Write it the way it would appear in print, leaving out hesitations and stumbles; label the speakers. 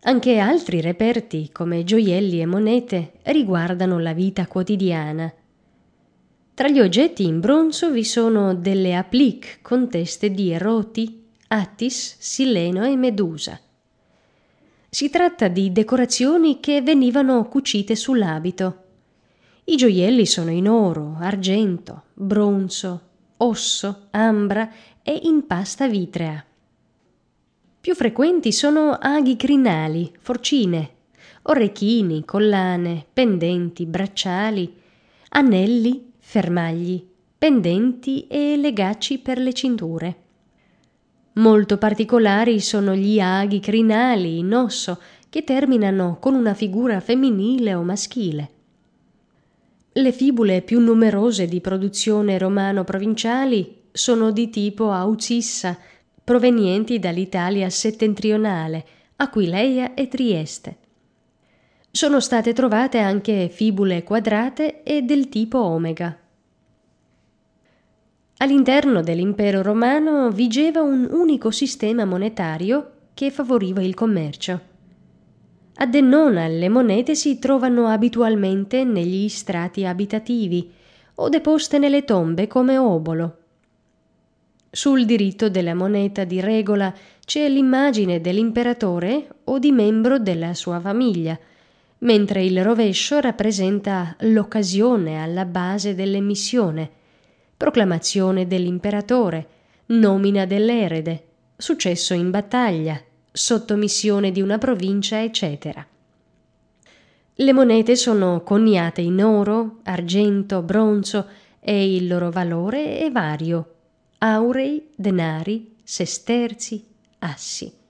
Speaker 1: Anche altri reperti, come gioielli e monete, riguardano la vita quotidiana. Tra gli oggetti in bronzo vi sono delle applique con teste di Roti, Attis, Sileno e Medusa. Si tratta di decorazioni che venivano cucite sull'abito. I gioielli sono in oro, argento, bronzo, osso, ambra e in pasta vitrea. Più frequenti sono aghi crinali, forcine, orecchini, collane, pendenti, bracciali, anelli, fermagli, pendenti e legacci per le cinture. Molto particolari sono gli aghi crinali in osso che terminano con una figura femminile o maschile. Le fibule più numerose di produzione romano-provinciali sono di tipo aucissa, provenienti dall'Italia settentrionale, Aquileia e Trieste. Sono state trovate anche fibule quadrate e del tipo omega. All'interno dell'impero romano vigeva un unico sistema monetario che favoriva il commercio. A Dennona le monete si trovano abitualmente negli strati abitativi o deposte nelle tombe come obolo. Sul diritto della moneta di regola c'è l'immagine dell'imperatore o di membro della sua famiglia, mentre il rovescio rappresenta l'occasione alla base dell'emissione, proclamazione dell'imperatore, nomina dell'erede, successo in battaglia, sottomissione di una provincia, eccetera. Le monete sono coniate in oro, argento, bronzo e il loro valore è vario: aurei, denari, sesterzi, assi.